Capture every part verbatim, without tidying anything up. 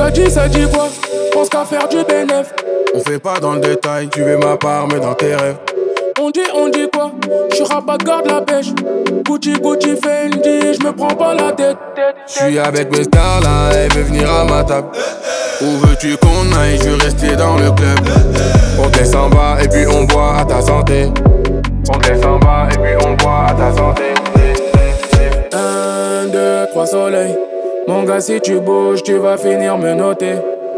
Ça dit, ça dit quoi? Pense qu'à faire du bénéf. On fait pas dans le détail, tu veux ma part, mais dans tes rêves. On dit, on dit quoi? J'suis rabat, garde la pêche. Gucci, Gucci, Fendi, j'me prends pas la tête. J'suis avec mes stars là, elle veut venir à ma table. Où veux-tu qu'on aille? Je veux rester dans le club. On descend bas et puis on boit à ta santé. On descend bas et puis on boit à ta santé. Un, deux, trois soleils. Mon gars, si tu bouges, tu vas finir me noter.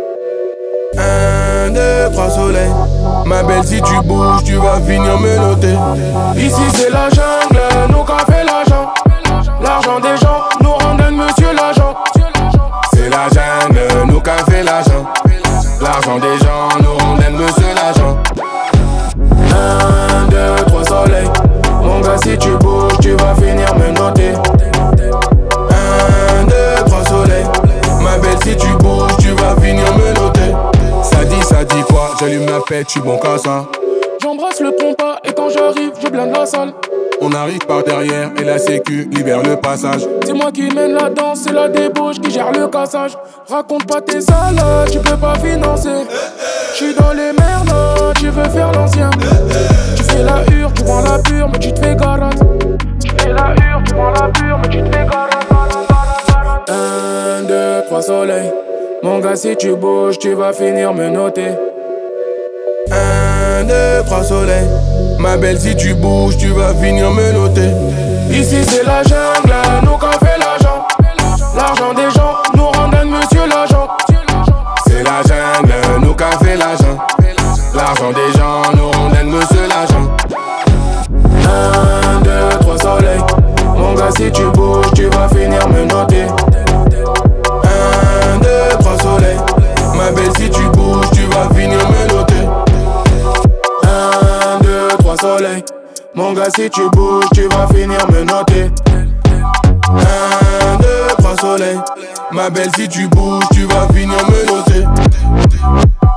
Un, deux, trois soleils. Ma belle, si tu bouges, tu vas finir me noter. Ici c'est la jungle, nous qu'a fait l'argent. L'argent des gens nous rendent monsieur l'agent. C'est la jungle, nous qu'a fait l'argent. L'argent des gens nous rendent monsieur l'agent. Un, deux, trois soleils. Mon gars, si tu bouges, tu vas finir me noter. Un, deux, trois soleils. Ma belle, si tu bouges, tu vas finir me noter. Ça dit, ça dit quoi? J'allume ma pète, j'suis bon qu'à ça. J'embrasse le compas et quand j'arrive, je blinde la salle. On arrive par derrière et la sécu libère le passage. C'est moi qui mène la danse, c'est la débauche qui gère le cassage. Raconte pas tes salades, tu peux pas financer. J'suis dans les merdes, tu veux faire l'ancien. Tu fais la hure, tu prends la pure, mais tu te fais garate. Tu fais la hure, tu prends la pure, mais tu te fais garate. Un, deux, trois soleils. Mon gars, si tu bouges, tu vas finir me noter. Un, deux, trois soleils. Ma belle, si tu bouges, tu vas finir me noter. Ici c'est la jungle, nous qu'a fait l'argent. L'argent des gens nous rendent monsieur l'agent. C'est la jungle, nous qu'a fait l'argent. L'argent des gens nous rendent monsieur l'agent. Un, deux, trois soleils. Mon gars, si tu bouges, tu vas finir me noter. Un, deux, trois soleils. Ma belle, si tu bouges, tu vas finir me noter. Un, deux, trois soleils. Mon gars, si tu bouges, tu vas finir me noter. Un, deux, trois soleils. Ma belle, si tu bouges, tu vas finir me noter.